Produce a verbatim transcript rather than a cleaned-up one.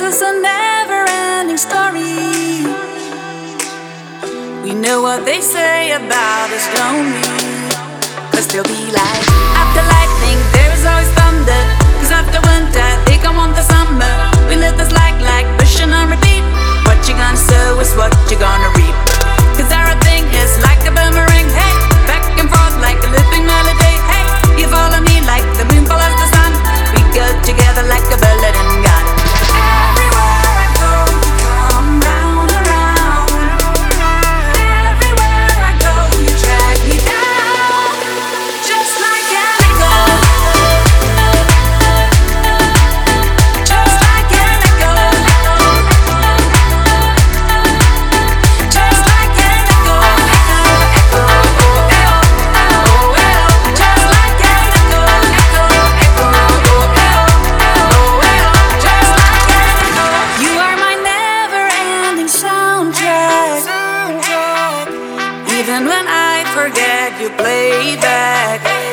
is a never-ending story. We know what they say about us, don't we? Cause they'll be like, after lightning there is always thunder. Cause after winter they come on the summer. We live this like, like, pushing on repeat. What you gonna sow is what you gonna reap. Cause everything is like a boomerang, hey, back and forth like a looping melody. Hey, you follow me like the moon follows the sun. We go together like a bullet and gun. Everywhere I go, you come round and round. Everywhere I go, you drag me down. Just like an echo. Just like an echo. Just like an echo. Echo, echo, oh, oh, just like an echo. Echo, echo, oh, oh, just like an echo. You are my never-ending soundtrack. Even when I forget, you play back.